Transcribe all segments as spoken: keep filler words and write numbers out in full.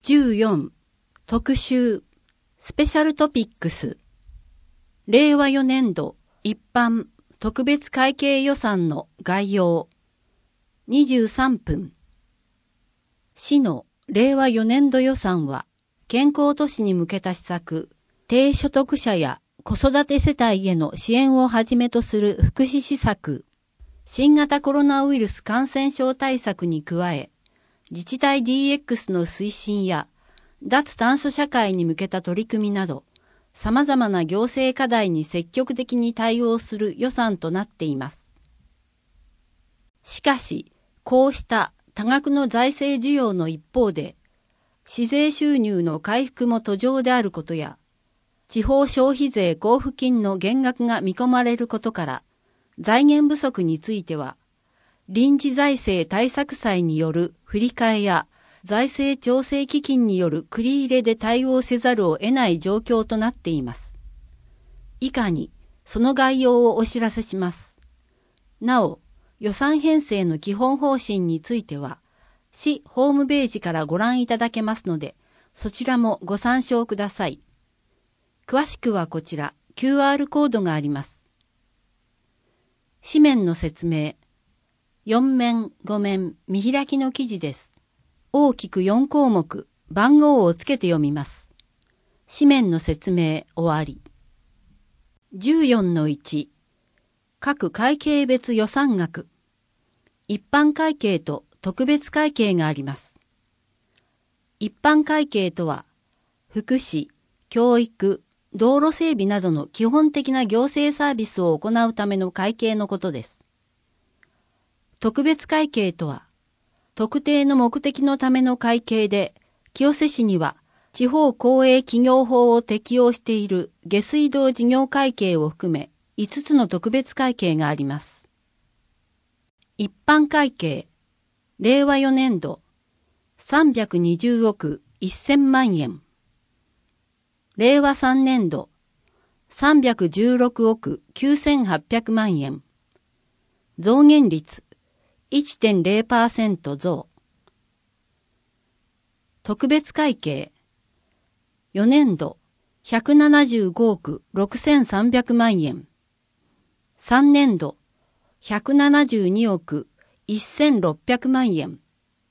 じゅうよん特集スペシャルトピックスれいわよねんど一般特別会計予算の概要にじゅうさんぷん市のれいわよねんど予算は健康都市に向けた施策、低所得者や子育て世帯への支援をはじめとする福祉施策、新型コロナウイルス感染症対策に加え、自治体 ディーエックス の推進や脱炭素社会に向けた取り組みなど、様々な行政課題に積極的に対応する予算となっています。しかし、こうした多額の財政需要の一方で、市税収入の回復も途上であることや、地方消費税交付金の減額が見込まれることから、財源不足については、臨時財政対策債による振り替えや財政調整基金による繰り入れで対応せざるを得ない状況となっています。以下にその概要をお知らせします。なお、予算編成の基本方針については、市ホームページからご覧いただけますので、そちらもご参照ください。詳しくはこちら キューアール コードがあります。紙面の説明。よんめん、ごめん、見開きの記事です。大きくよんこうもく、番号をつけて読みます。紙面の説明終わり。じゅうよんのいち、各会計別予算額。一般会計と特別会計があります。一般会計とは、福祉、教育、道路整備などの基本的な行政サービスを行うための会計のことです。特別会計とは、特定の目的のための会計で、清瀬市には地方公営企業法を適用している下水道事業会計を含めいつつの特別会計があります。一般会計、れいわよねんど、さんびゃくにじゅうおくせんまんえん。れいわさんねんど、さんびゃくじゅうろくおくきゅうせんはっぴゃくまんえん。増減率、いってんれいパーセント 増。特別会計。よねんど、ひゃくななじゅうごおくろくせんさんびゃくまんえん。さんねんど、ひゃくななじゅうにおくせんろっぴゃくまんえん。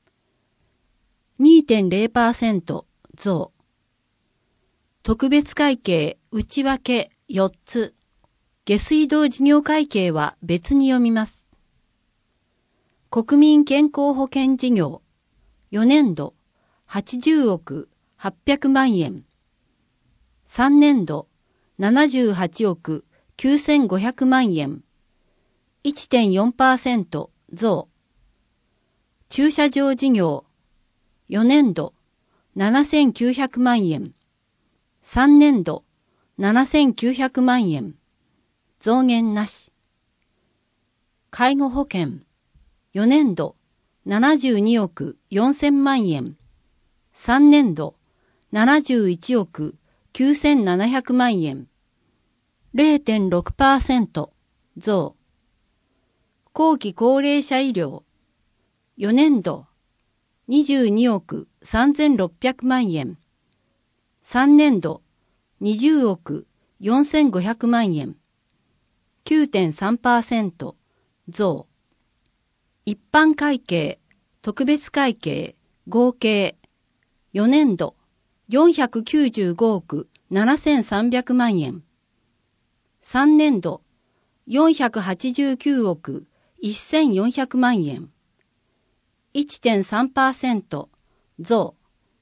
にてんれいパーセント 増。特別会計内訳よっつ。下水道事業会計は別に読みます。国民健康保険事業、よねんど、はちじゅうおくはっぴゃくまんえん。さんねんど、ななじゅうはちおくきゅうせんごひゃくまんえん。いってんよんパーセント 増。駐車場事業、よねんど、ななせんきゅうひゃくまんえん。さんねんど、ななせんきゅうひゃくまんえん。増減なし。介護保険、よねんど、ななじゅうにおくよんせんまんえん。さんねんど、ななじゅういちおくきゅうせんななひゃくまんえん。れいてんろくパーセント 増。後期高齢者医療。よねんど、にじゅうにおくさんぜんろっぴゃくまんえん。さんねんど、にじゅうおくよんせんごひゃくまんえん。きゅうてんさんパーセント 増。一般会計、特別会計、合計。よねんど、よんひゃくきゅうじゅうごおくななせんさんびゃくまんえん。さんねんど、よんひゃくはちじゅうきゅうおくせんよんひゃくまんえん。いってんさんパーセント 増。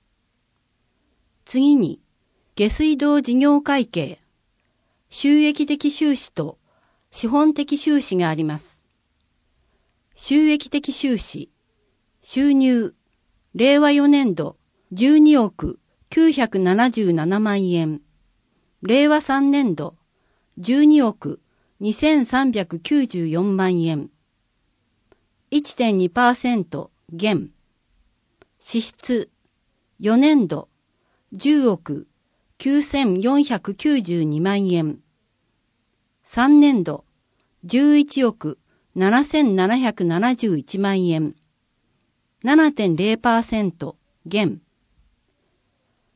次に、下水道事業会計。収益的収支と資本的収支があります。収益的収支。収入。れいわよねんど、じゅうにおくきゅうひゃくななじゅうななまんえん。れいわさんねんど、じゅうにおくにせんさんびゃくきゅうじゅうよんまんえん。いってんにパーセント 減。支出。よねんど、じゅうおくきゅうせんよんひゃくきゅうじゅうにまんえん。さんねんど、じゅういちおくななせんななひゃくななじゅういちまんえん。ななてんれいパーセント 減。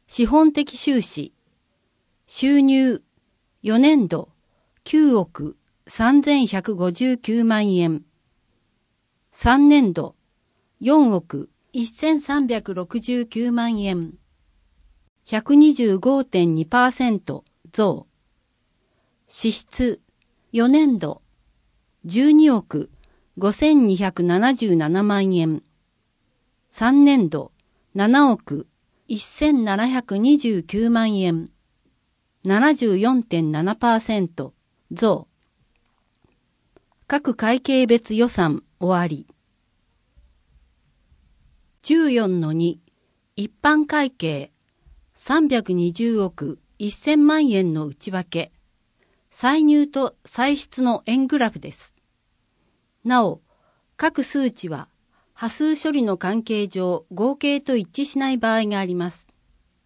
資本的収支、収入、よねんどきゅうおくさんぜんひゃくごじゅうきゅうまんえん、さんねんどよんおくせんさんびゃくろくじゅうきゅうまんえん、ひゃくにじゅうごてんにパーセント 増。支出、よねんどじゅうにおくごせんにひゃくななじゅうななまんえん、さんねんどななおくせんななひゃくにじゅうきゅうまんえん、ななじゅうよんてんななパーセント 増。各会計別予算終わり。じゅうよんのに 一般会計さんびゃくにじゅうおくせんまんえんの内訳、歳入と歳出の円グラフです。なお、各数値は波数処理の関係上合計と一致しない場合があります。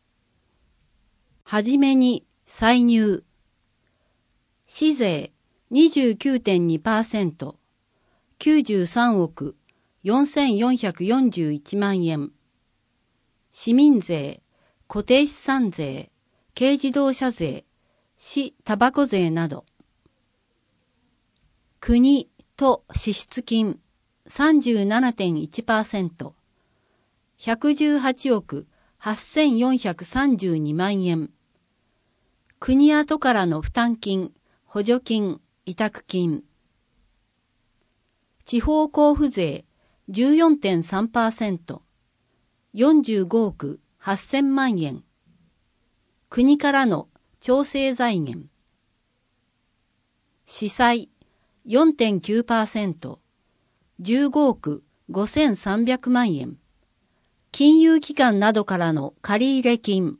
はじめに歳入。市税 にじゅうきゅうてんにパーセント、きゅうじゅうさんおくよんせんよんひゃくよんじゅういちまんえん。市民税、固定資産税、軽自動車税、市タバコ税など。国と支出金 さんじゅうななてんいちパーセント、ひゃくじゅうはちおくはっせんよんひゃくさんじゅうにまんえん。国後からの負担金、補助金、委託金。地方交付税 じゅうよんてんさんパーセント、よんじゅうごおくはっせんまんえん。国からの調整財源。市債 よんてんきゅうパーセント、じゅうごおくごせんさんびゃくまんえん。金融機関などからの借入金。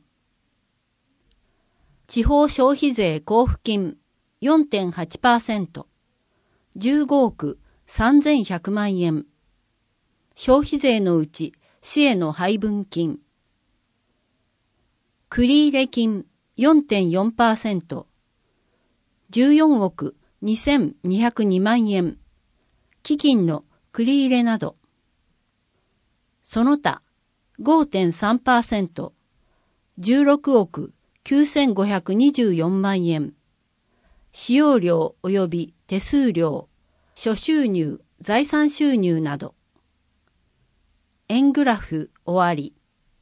地方消費税交付金 よんてんはちパーセント、じゅうごおくさんぜんひゃくまんえん。消費税のうち市への配分金。繰入金 よんてんよんパーセント、じゅうよんおくにせんにひゃくにまんえん。基金の繰入など。その他 ごてんさんパーセント、じゅうろくおくきゅうせんごひゃくにじゅうよんまんえん。使用料及び手数料、諸収入、財産収入など。円グラフ終わり。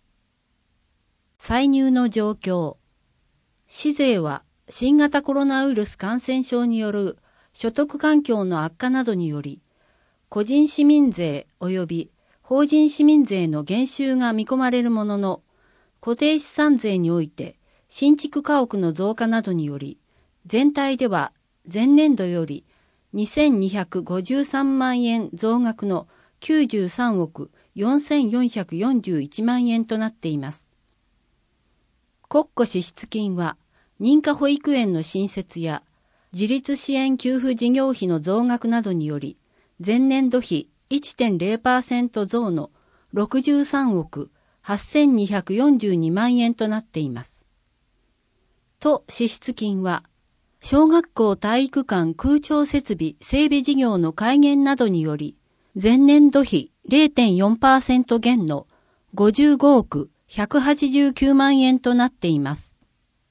歳入の状況。市税は新型コロナウイルス感染症による所得環境の悪化などにより、個人市民税及び法人市民税の減収が見込まれるものの、固定資産税において新築家屋の増加などにより、全体では前年度よりにせんにひゃくごじゅうさんまんえん増額のきゅうじゅうさんおくよんせんよんひゃくよんじゅういちまんえんとなっています。国庫支出金は認可保育園の新設や自立支援給付事業費の増額などにより、前年度比 いってんれいパーセント 増のろくじゅうさんおくはっせんにひゃくよんじゅうにまんえんとなっています。都支出金は、小学校体育館空調設備整備事業の改元などにより、前年度比 れいてんよんパーセント 減のごじゅうごおくひゃくはちじゅうきゅうまんえんとなっています。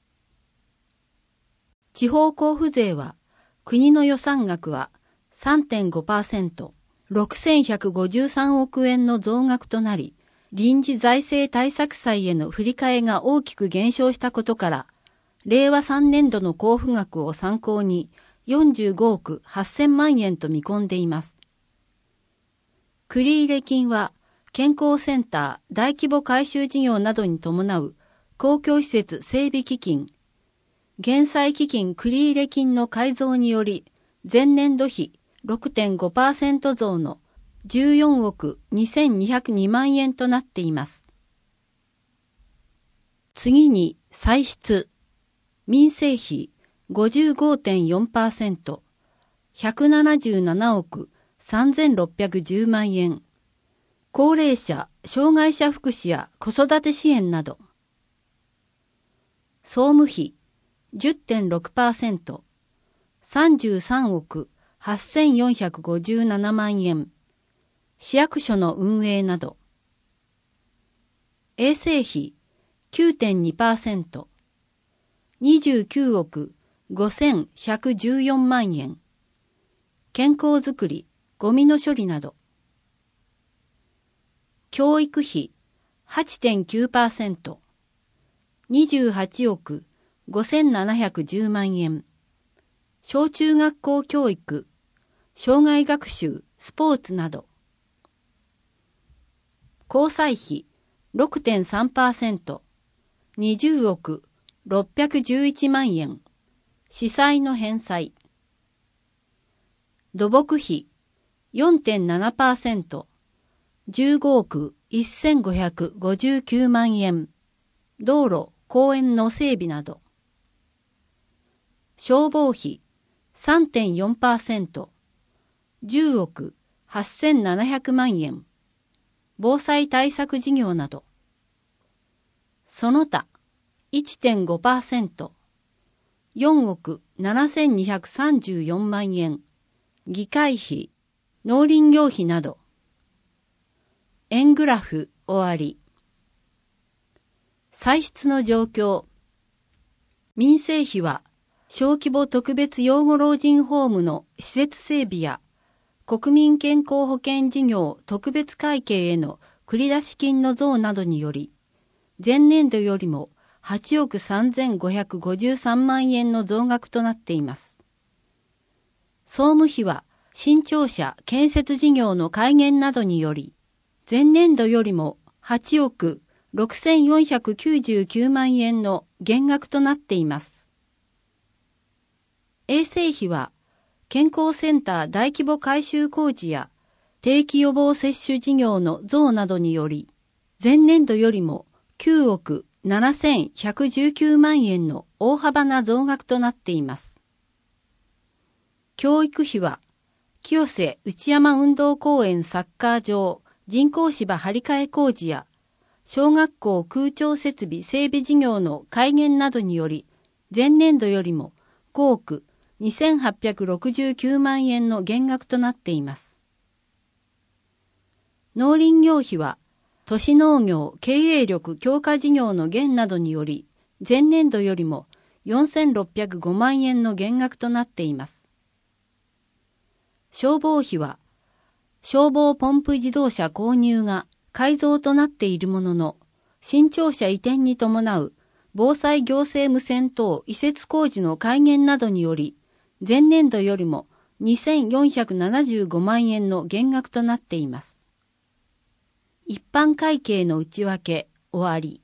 地方交付税は、国の予算額は さんてんごパーセント、ろくせんひゃくごじゅうさんおくえんの増額となり、臨時財政対策債への振り替えが大きく減少したことから、れいわさんねんどの交付額を参考によんじゅうごおくはっせんまんえんと見込んでいます。繰入金は、健康センター大規模改修事業などに伴う公共施設整備基金、減債基金繰入金の改増により、前年度比 ろくてんごパーセント 増のじゅうよんおくにせんにひゃくにまんえんとなっています。次に歳出。民生費 ごじゅうごてんよんパーセント、ひゃくななじゅうななおくさんぜんろっぴゃくじゅうまんえん。高齢者、障害者福祉や子育て支援など。総務費 じゅってんろくパーセント、さんじゅうさんおくはっせんよんひゃくごじゅうななまんえん。市役所の運営など。衛生費きゅうてんにパーセント、にじゅうきゅうおくごせんひゃくじゅうよんまんえん。健康づくり、ゴミの処理など。教育費 はちてんきゅうパーセント、にじゅうはちおくごせんななひゃくじゅうまんえん。小中学校教育、障害学習、スポーツなど。交際費 ろくてんさんパーセント、にじゅうおくろっぴゃくじゅういちまんえん。司債の返済。土木費 よんてんななパーセント、じゅうごおくせんごひゃくごじゅうきゅうまんえん。道路、公園の整備など。消防費 さんてんよんパーセント、じゅうおくはっせんななひゃくまんえん。防災対策事業など。その他 いってんごパーセント、よんおくななせんにひゃくさんじゅうよんまんえん。議会費、農林業費など。円グラフ終わり。歳出の状況。民生費は小規模特別養護老人ホームの施設整備や国民健康保険事業特別会計への繰出金の増などにより、前年度よりもはちおくさんぜんごひゃくごじゅうさんまんえんの増額となっています。総務費は新庁舎建設事業の開減などにより、前年度よりもはちおくろくせんよんひゃくきゅうじゅうきゅうまんえんの減額となっています。衛生費は健康センター大規模改修工事や定期予防接種事業の増などにより、前年度よりもきゅうおくななせんひゃくじゅうきゅうまんえんの大幅な増額となっています。教育費は清瀬内山運動公園サッカー場人工芝張り替え工事や小学校空調設備整備事業の開減などにより、前年度よりもごおくにせんはっぴゃくろくじゅうきゅうまんえんの減額となっています。農林業費は都市農業経営力強化事業の減などにより、前年度よりもよんせんろっぴゃくごまんえんの減額となっています。消防費は消防ポンプ自動車購入が改造となっているものの、新庁舎移転に伴う防災行政無線等移設工事の開減などにより、前年度よりもにせんよんひゃくななじゅうごまんえんの減額となっています。一般会計の内訳終わり。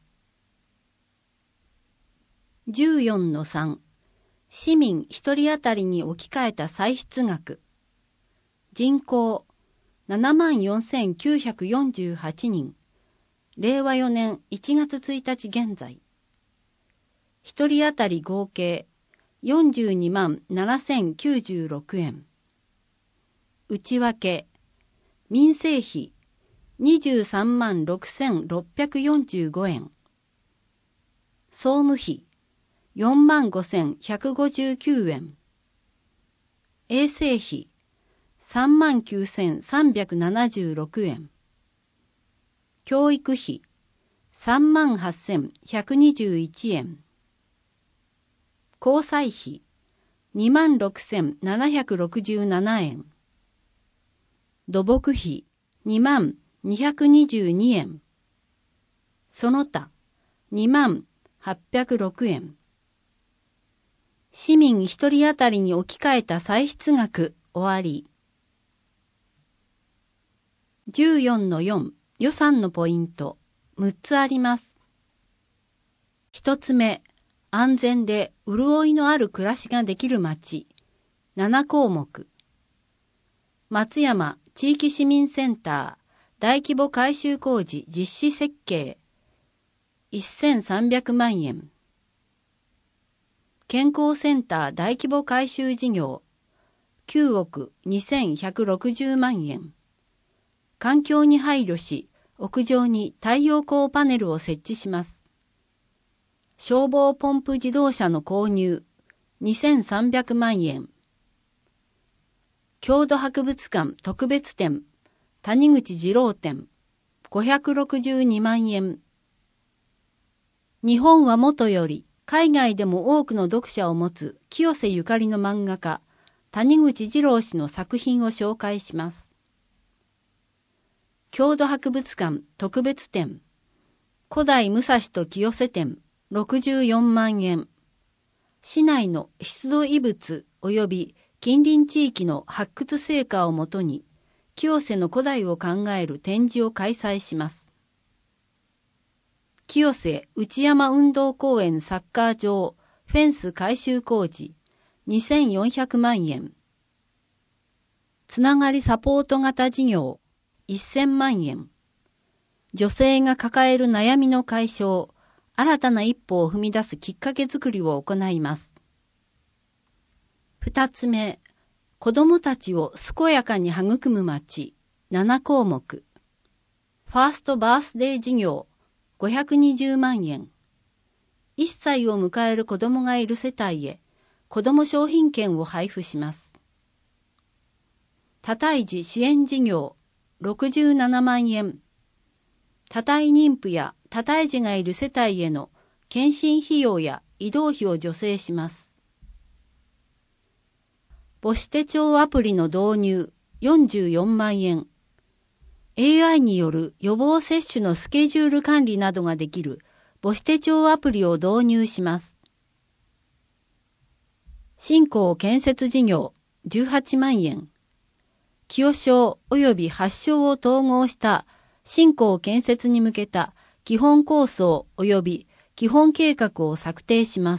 じゅうよんのさん、市民ひとり当たりに置き換えた歳出額。人口ななまんよんせんきゅうひゃくよんじゅうはちにん。れいわよねんいちがつついたち現在。ひとり当たり合計よんじゅうにまんななせんきゅうじゅうろくえん。内訳、民生費にじゅうさんまんろくせんろっぴゃくよんじゅうごえん。総務費よんまんごせんひゃくごじゅうきゅうえん。衛生費さんまんきゅうせんさんびゃくななじゅうろくえん。教育費さんまんはっせんひゃくにじゅういちえん。交際費にまんろくせんななひゃくろくじゅうななえん。土木費にまんにひゃくにじゅうにえん。その他にまんはっぴゃくろくえん。市民ひとり当たりに置き換えた歳出額終わり。じゅうよんのよん、予算のポイントむっつあります。ひとつめ、安全で潤いのある暮らしができる街ななこうもく。松山地域市民センター大規模改修工事実施設計せんさんびゃくまんえん。健康センター大規模改修事業きゅうおくにせんひゃくろくじゅうまんえん。環境に配慮し屋上に太陽光パネルを設置します。消防ポンプ自動車の購入にせんさんびゃくまんえん。郷土博物館特別展谷口二郎展ごひゃくろくじゅうにまんえん。 日本はもとより海外でも多くの読者を持つ清瀬ゆかりの漫画家、谷口二郎氏の作品を紹介します。郷土博物館特別展、古代武蔵と清瀬展ろくじゅうよんまんえん。市内の出土遺物及び近隣地域の発掘成果をもとに、清瀬の古代を考える展示を開催します。清瀬内山運動公園サッカー場フェンス改修工事にせんよんひゃくまんえん。つながりサポート型事業せんまんえん。女性が抱える悩みの解消、新たな一歩を踏み出すきっかけづくりを行います。二つ目、子どもたちを健やかに育む町ななこうもく。ファーストバースデー事業ごひゃくにじゅうまんえん。いっさいを迎える子どもがいる世帯へ子ども商品券を配布します。多胎児支援事業ろくじゅうななまんえん。多胎妊婦や多胎児がいる世帯への検診費用や移動費を助成します。母子手帳アプリの導入よんじゅうよんまんえん。エーアイ による予防接種のスケジュール管理などができる母子手帳アプリを導入します。新港建設事業じゅうはちまんえん。清商及び発祥を統合した新港建設に向けた基本構想及び基本計画を策定します。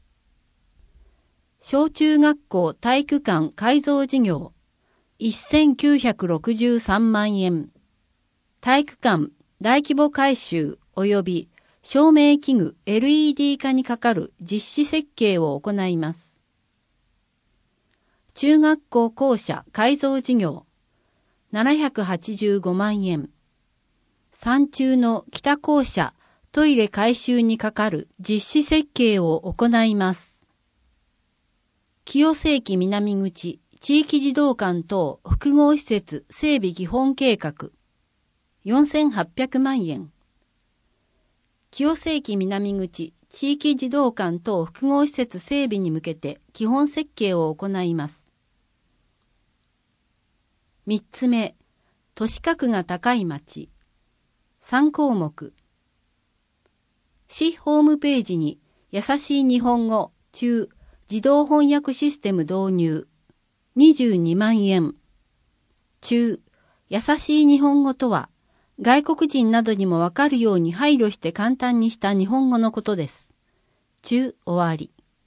小中学校体育館改造事業せんきゅうひゃくろくじゅうさんまんえん。体育館大規模改修及び照明器具 エルイーディー 化にかかる実施設計を行います。中学校校舎改造事業ななひゃくはちじゅうごまんえん。山中の北校舎トイレ改修にかかる実施設計を行います。清瀬駅南口地域児童館等複合施設整備基本計画よんせんはっぴゃくまんえん。清瀬駅南口地域児童館等複合施設整備に向けて基本設計を行います。三つ目、都市格が高い町さんこうもく。市ホームページに優しい日本語中自動翻訳システム導入にじゅうにまんえん。中、優しい日本語とは外国人などにもわかるように配慮して簡単にした日本語のことです。中、終わり。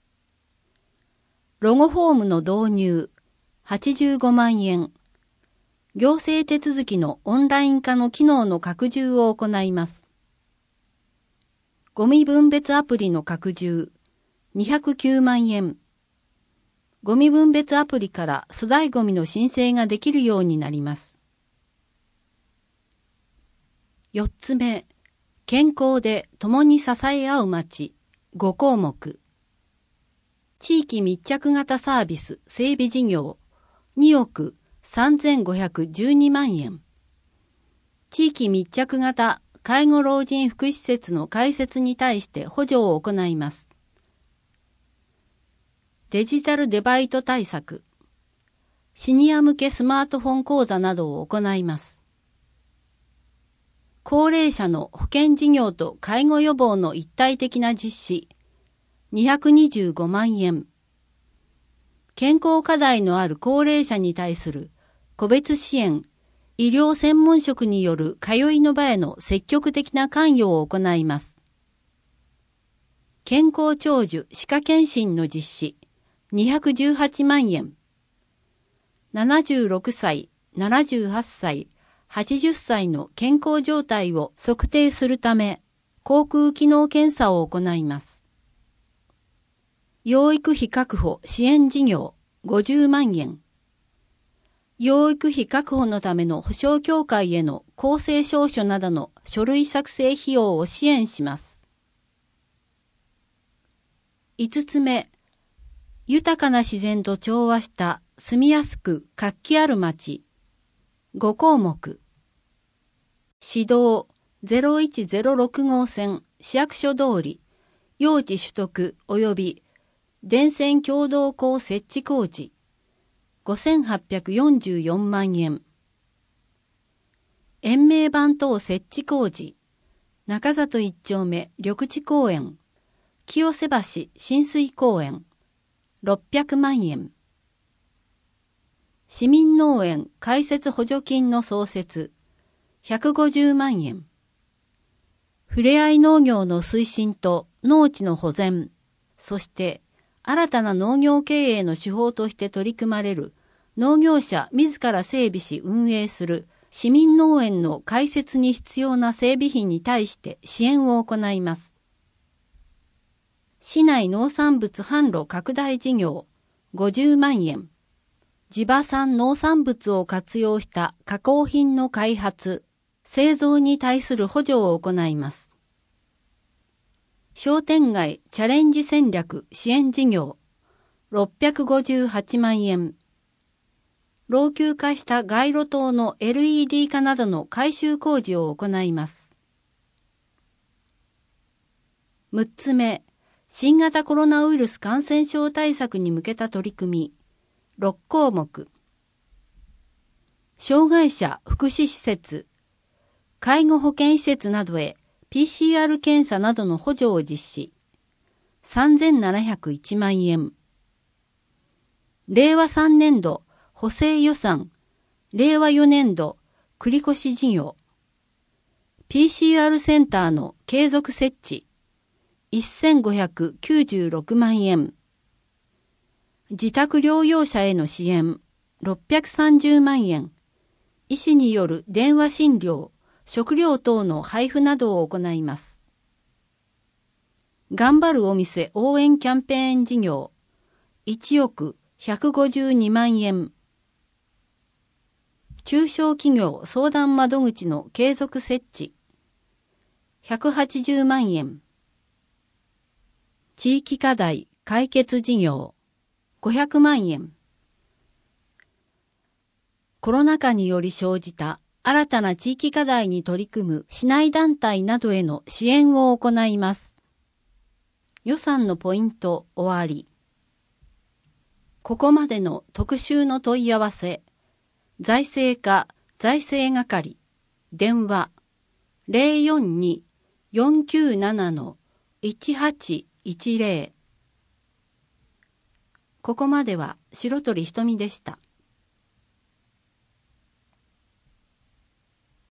ロゴフォームの導入はちじゅうごまんえん。行政手続きのオンライン化の機能の拡充を行います。ゴミ分別アプリの拡充にひゃくきゅうまんえん。ゴミ分別アプリから粗大ゴミの申請ができるようになります。四つ目、健康で共に支え合う町ごこうもく。地域密着型サービス整備事業におくさんぜんごひゃくじゅうにまんえん。地域密着型介護老人福祉施設の開設に対して補助を行います。デジタルデバイト対策、シニア向けスマートフォン講座などを行います。高齢者の保険事業と介護予防の一体的な実施、にひゃくにじゅうごまんえん。健康課題のある高齢者に対する個別支援、医療専門職による通いの場への積極的な関与を行います。健康長寿歯科検診の実施、にひゃくじゅうはちまんえん。ななじゅうろくさい、ななじゅうはっさい、はちじゅっさいの健康状態を測定するため、口腔機能検査を行います。養育費確保支援事業ごじゅうまんえん。養育費確保のための保証協会への公正証書などの書類作成費用を支援します。五つ目、豊かな自然と調和した住みやすく活気ある町ごこうもく。市道ゼロいちゼロろくごうせん市役所通り、用地取得及び電線共同溝設置工事、ごせんはっぴゃくよんじゅうよんまんえん。延命板等設置工事、中里一丁目緑地公園、清瀬橋親水公園、ろっぴゃくまんえん。市民農園開設補助金の創設、ひゃくごじゅうまんえん。ふれあい農業の推進と農地の保全、そして新たな農業経営の手法として取り組まれる農業者自ら整備し運営する市民農園の開設に必要な整備費に対して支援を行います。市内農産物販路拡大事業ごじゅうまんえん。地場産農産物を活用した加工品の開発、製造に対する補助を行います。商店街チャレンジ戦略支援事業ろっぴゃくごじゅうはちまんえん。老朽化した街路灯の エルイーディー 化などの改修工事を行います。むっつめ、新型コロナウイルス感染症対策に向けた取り組み、ろっこうもく。障害者福祉施設、介護保健施設などへ ピーシーアール 検査などの補助を実施、さんぜんななひゃくいちまんえん。れいわさんねんど補正予算、れいわよねんど繰越事業、ピーシーアール センターの継続設置、せんごひゃくきゅうじゅうろくまんえん。自宅療養者への支援、ろっぴゃくさんじゅうまんえん。医師による電話診療、食料等の配布などを行います。頑張るお店応援キャンペーン事業、いちおくひゃくごじゅうにまんえん。中小企業相談窓口の継続設置、ひゃくはちじゅうまんえん。地域課題解決事業、ごひゃくまんえん。コロナ禍により生じた新たな地域課題に取り組む市内団体などへの支援を行います。予算のポイント終わり。ここまでの特集の問い合わせ、財政課財政係、電話 ゼロよんに よんきゅうなな いちはちいちゼロ。ここまでは白鳥ひとみでした。